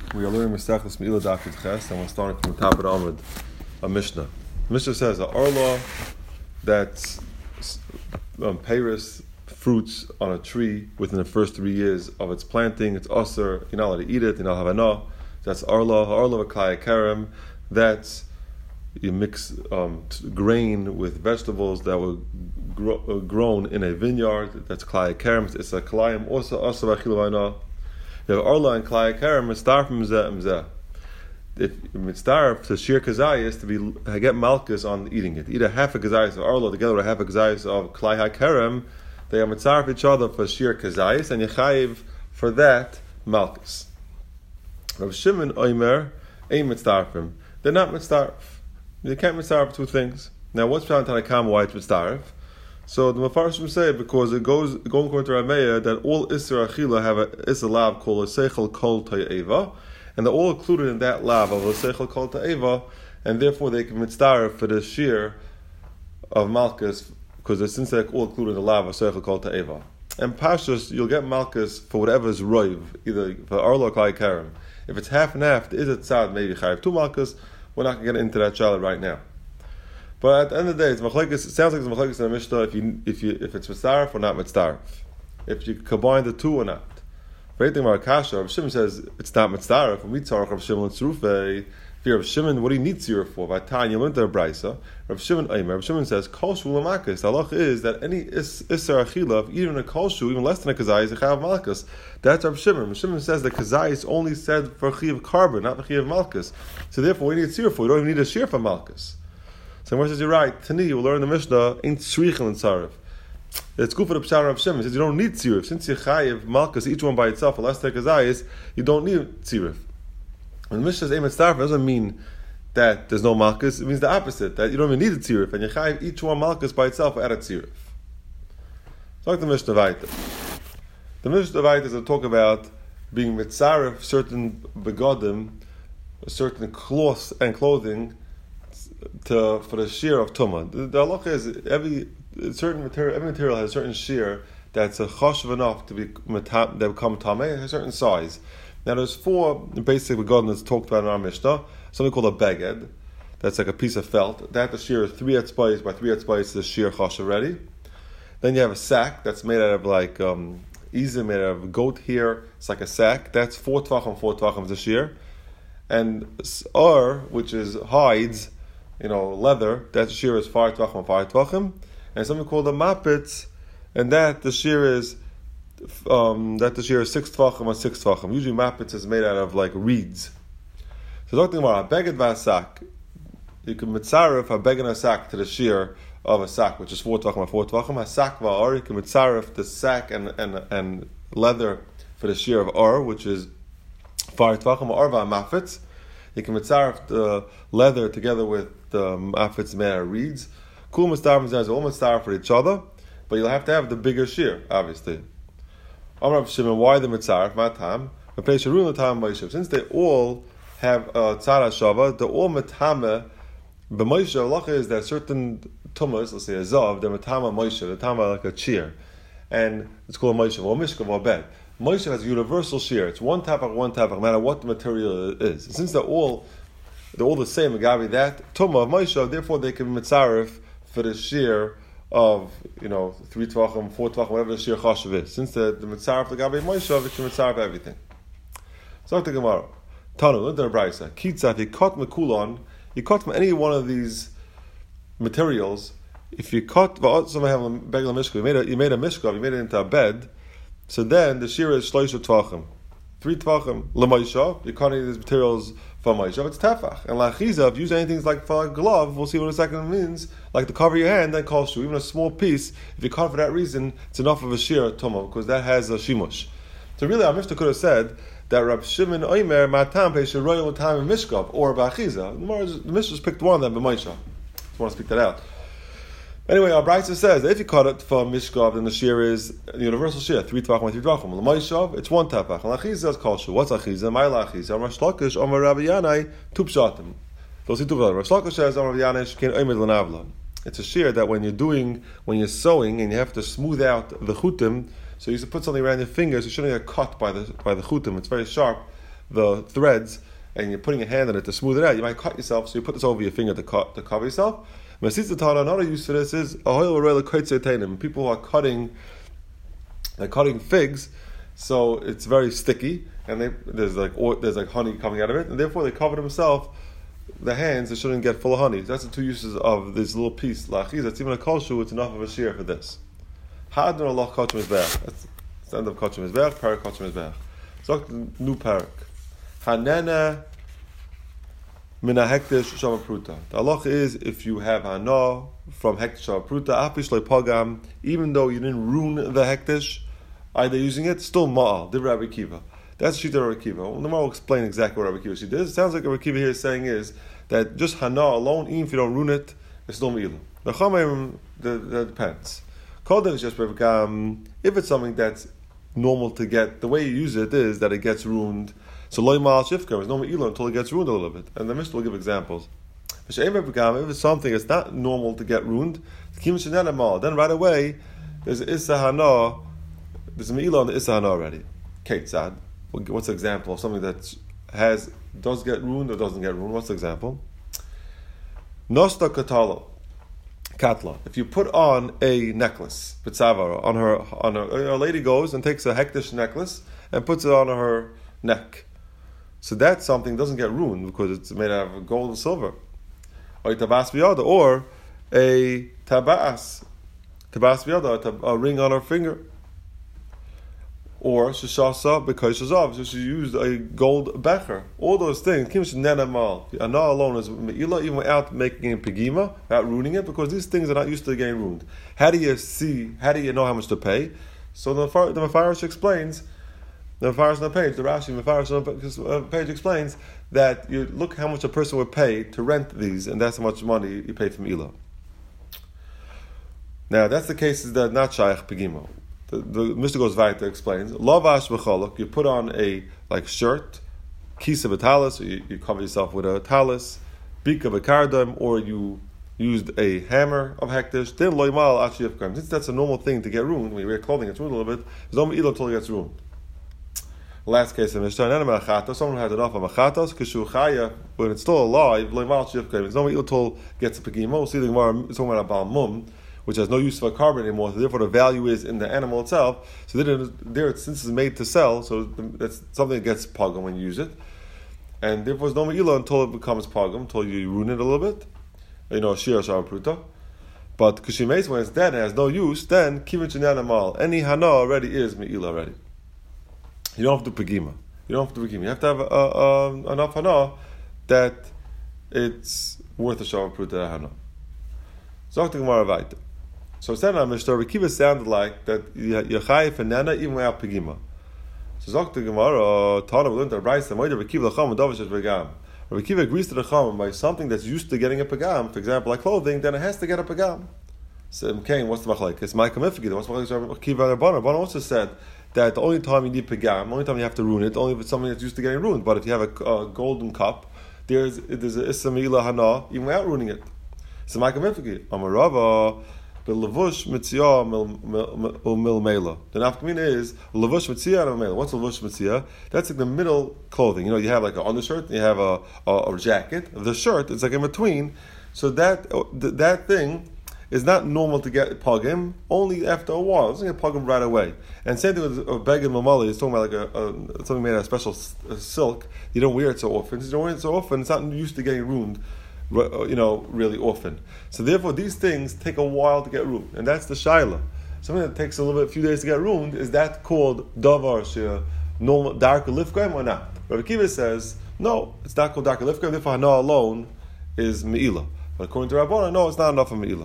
We are learning Mesechus Meila Daf Ches, and we're starting from the top of the Amud, a Mishnah. The Mishnah says an arla that's peiros, fruits on a tree within the first 3 years of its planting, it's usher, you're not allowed to eat it, you're not havana. That's arla of klai kerem. That's you mix grain with vegetables that were grown in a vineyard. That's klai kerem. It's a klayim also usher v'achilavana. You have arla and klai kerem. Mitzdarf mzeh. If mitzdarf to shir kazayis to get malchus on eating it, eat a half a kazayis of arla together with a half a kazayis of klai kerem, they are mitzdarf each other for shir kazayis, and yechayiv for that malchus. Rav Shimon Omer ain't mitzdarfim. They're not mitzdarf. You can't mitzdarf two things. Now, what's Pshat Tanakam why it's mitzdarf? So the Mefarshim say because it going according to Rameya that all Isser Achila have a Isser lav called a Seichel Kol Ta'eva, and they're all included in that lav of a Seichel Kol Ta'eva, and therefore they can mitzdarf for the shear of Malchus because since they're all included in the lav of Seichel Kol Ta'eva. And Pashtus, you'll get Malchus for whatever is roiv, either for Arla or Klai Kerem. If it's half and half, there is a tzad, maybe chayiv 2 malchus. We're not going to get into that child right now. But at the end of the day, it's machlekes. It sounds like it's machlekes in the Mishnah if it's mitzdarf or not mitzdarf. If you combine the two or not. For anything about kasha, Rav Shimon says it's not mitzdarf. When we talk Rav Shimon tzrufei, if you're Rav Shimon, what do you need tzira for? V'atan you went to a brisa. Rav Shimon says kol shu l'malchus. The halach is that any isser achila, even a kol shu, even less than a kazai, is a chayav malchus. That's Rav Shimon. Rav Shimon says the kazai is only said for chiyav carbon, not for chiyav malchus. So therefore, we need tzira for. We don't even need a shear for malchus. So Gemara says you're right. Tani, you will learn the Mishnah ain't tzrichel and tzarif. It's good for the pshat Rav Shimon. It says you don't need tzirif since you chayav malchus each one by itself. Unless they're kazai, you don't need tzirif. When the Mishnah says Eimet Starf, it doesn't mean that there's no Malchus. It means the opposite, that you don't even need a Tzirif, and you chayiv each one Malchus by itself or add a Tzirif. Talk to the Mishnah Vayta. The Mishnah Vayta is to talk about being mitzaref certain begodim, certain cloths and clothing for the shear of Tumah. The halacha is every material has a certain shear that's a choshev enough to become tameh, a certain size. Now there's 4 basic begodim that's talked about in our Mishnah. Something called a beged. That's like a piece of felt. That the shear is 3 etzbais by 3 etzbais is the shear chosh already. Then you have a sack that's made out of like izim, made out of goat hair. It's like a sack. That's 4 tvachim is the shear. And which is hides, leather. That the shear is 5 tvachim. And something called a mapitz, and that the shear is 6 tvachim or 6 tvachim. Usually mapitz is made out of like reeds. So talking about a beged v'asak, you can mitzaref a beged and a sack to the shear of a sack, which is 4 tvachim or 4 tvachim. A sack v'ar, you can mitzaref the sack and leather for the shear of ar, which is 5 tvachim or v'amafitz. You can mitzaref the leather together with the mafitz made out of reeds. Kul mitzaref is all mitzaref for each other, but you'll have to have the bigger shear, obviously. Amar Rav Shimon, why the mitzaref? Matam. Since they all have tzara shava, they're all metame. But Moshe halacha is that certain tumas, let's say a zav, they're metame Moshe, they're metame like a shear, and it's called a Moshe or mishkav or bed. Moshe has a universal shear. It's one tapach, no matter what the material is. And since they're all the same, agavi that tumah of Moshe, therefore they can be mitzaref for the shear of 3 tvachim, 4 tvachim, whatever the shear chashav is. Since the mitzaref the gabi Moshe, it can mitzaref everything. So the Gemara. Tanu, look at the brayso. Kitza, if you cut mekulon, you cut from any one of these materials. If you cut, somebody have a begel mishkav, you made a mishkav, you made it into a bed. So then the shear is shloisha tvachim, 3 tvachim l'maishav. You're cutting these materials for maishav. It's tefach. And lachiza, if you use anything like for a glove, we'll see what a second means. Like to cover your hand, then kol shu. Even a small piece, if you cut for that reason, it's enough of a shear tumah because that has a shimush. So really, our Mishnah could have said that Rav Shimon Omer Matam Pesha Royal Time Mishkav or Bachiza. The Mishnah picked one of them, but Moshe. Just want to speak that out. Anyway, our Brayso says that if you cut it for Mishkav, then the shear is the universal shear, 3 tvachim by 3 tvachim. L'Moshav, it's 1 tapach. L'Achiza is Kolshu. What's Achiza? My Lachiza. Rav Shlakish Omer Rabbi Yanai Tup Shatim. Those two Rav Shlakish says Omer Rabbi Yanai Shekin Omer L'Navla. It's a shear that when you're sewing and you have to smooth out the chutim. So you used to put something around your fingers, you shouldn't get cut by the chutim. It's very sharp, the threads and you're putting a hand on it to smooth it out, you might cut yourself, so you put this over your finger to cover yourself. Another use for this is people who are cutting figs, so it's very sticky, and there's like honey coming out of it, and therefore they cover themselves. The hands, they shouldn't get full of honey. That's the two uses of this little piece. Lachiz, that's even a kolshu, it's enough of a shear for this. Hadron Allah kachim mizbeach. That's the end of kachim mizbeach. Parak kachim mizbeach. So new parak. Hanena mina hektish shavapruta. The halacha is if you have hana from hektish shavapruta, afish le pagam, even though you didn't ruin the hektish, either using it, still ma'al. Div Rabbi Kiva. That's Shita Rabbi Kiva. The Gemara will explain exactly what Rabbi Kiva did. It sounds like Rabbi Kiva here is saying is that just hana alone, even if you don't ruin it, it's still me'ilah. The chameim, that depends. If it's something that's normal to get, the way you use it is that it gets ruined. So loy ma'al shifka is no me'ilah until it gets ruined a little bit. And the Mishnah will give examples. If it's something that's not normal to get ruined, then right away there's issa hana, there's a me'ilah on the issa hana already. Ketzad. What's the example of something that does get ruined or doesn't get ruined? What's the example? Nosta katla. If you put on a necklace, a lady goes and takes a hektish necklace and puts it on her neck. So that something doesn't get ruined because it's made out of gold and silver. Or a tabas biyada, or a tabas biyada, a ring on her finger. Or shashasa because shazav, so she used a gold becher. All those things, kimsh nenamal. Ana alone is me'ilah even without making a pegima, without ruining it, because these things are not used to getting ruined. How do you know how much to pay? So the Mefarish explains, the Mefarish on the page, the Rashi Mefarish on the page explains that you look how much a person would pay to rent these, and that's how much money you pay from Ilah. Now that's the cases that not shaykh pegima. The Mishnah goes weiter, explains, lavash v'cholok, you put on a shirt, kisa v'talis, you cover yourself with a talis, bika v'kardam, or you used a hammer of hektish, then loimal achiyavkam. Since that's a normal thing to get ruined, when you wear clothing, it's ruined a little bit, there's no me'ilah until it gets ruined. Last case of Mishnah, someone has enough of machatos, kishu when it's still alive, loimal achiyavkam. There's no me'ilah until it gets a pegima. We'll see the Gemara, it's talking about a balmum, which has no use of a carbon anymore, so therefore the value is in the animal itself. So there since it's made to sell, so that's something that gets pogum when you use it. And therefore it's no me'ilah until it becomes pogum, until you ruin it a little bit. Shir shavapruta. But kishimes, when it's dead and has no use, then kivin mal. Any hana already is me'ilah already. You don't have to pegima. You have to have enough hana that it's worth a shavapruta hana. Zok the Gemara weiter. So it's not Mishnah. Rabbi Kiva sounded like that Yachai Fenana even without Pegima. So Zok the Gemara, Tana we learned the Brayso. Rabbi Kiva lacham davish pegam. Rabbi Kiva agrees to the chum by something that's used to getting a pegam. For example, like clothing, then it has to get a pegam. So what's the machlek? It's my kamifiki. What's the machlek? Rabbi Kiva and Rabbanan. Rabbanan also said that the only time you need pegam, the only time you have to ruin it, only if it's something that's used to getting ruined. But if you have a golden cup, there's a issa me'ilah hana even without ruining it. So my kamifiki. Amarava. The levush mitziyah milmela. The nafkamina is levush mitziyah and milmela. What's levush mitziyah? That's like the middle clothing. You have like an undershirt, and you have a jacket. The shirt is like in between. So that thing is not normal to get pagim. Only after a while. It's not get pagim right away. And same thing with a beged mamali. It's talking about like something made out of special silk. You don't wear it so often. Since you don't wear it so often, it's not used to getting ruined. Really often. So therefore, these things take a while to get ruined, and that's the shaila. Something that takes a few days to get ruined, is that called davar normal darker lifkaim or not? Rabbi Kiva says no, it's not called darker lifkaim. Therefore, hana alone is me'ilah. But according to Rabbanan, no, it's not enough of me'ilah.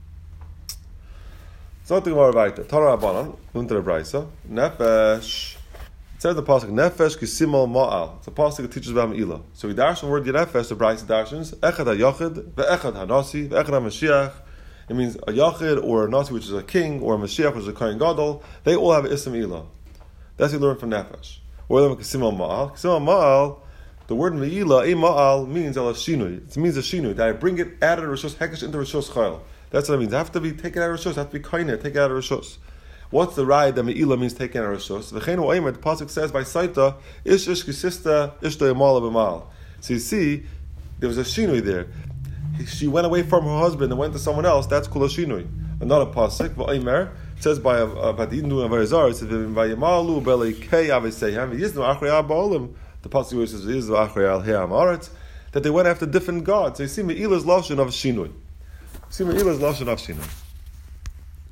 So the Gemara weiter. Tana Rabbanan unter the Brayso nefesh. It says the pasuk nefesh kisimol ma'al. It's a pasuk that teaches about me'ilah. So we darshan the word nefesh. The Brayso darshans echad hayachid ve'echad hanasi ve'echad hamashiach. It means a yachid or a nasi, which is a king, or a mashiach, which is a kohen gadol. They all have ism me'ilah. That's what we learn from nefesh. Or them kisimol ma'al. Kisimol ma'al. The word me'ilah, a ma'al, means al shinui. It means a shinui that I bring it out of the rishos hekesh into rishos chayil. That's what it means. It have to be taken out of rishos. It have to be koine, take it out of rishos. What's the ride that Me'ila means taking a Rishos? The Pasuk says by Saita, Ish Kisista Ishto Yamal B'mal. So you see, there was a shinui there. She went away from her husband and went to someone else. That's Kula Shinui. Another Pasuk, V'Omer, says by the Idnu and Varizar, it says, V'Yamalu B'Lei Kei Aveseihem, Yiznu Achrei Ba'olim. The Pasuk where it says, Yiznu Achrei Al He'am Aretz, that they went after different gods. So you see Me'ila's Lashon of Shinui.